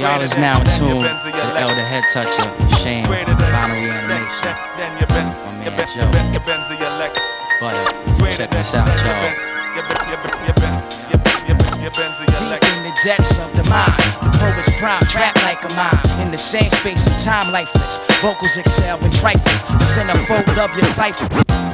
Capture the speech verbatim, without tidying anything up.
Y'all is now in tune to the Elder Head Toucher, Shane, Final Reanimation. My man Joe. But check this out, y'all. Deep in the depths of the mind, the poet's prime, trap like a mime. In the same space and time, lifeless. Vocals excel in trifles, the centerfold of your cipher.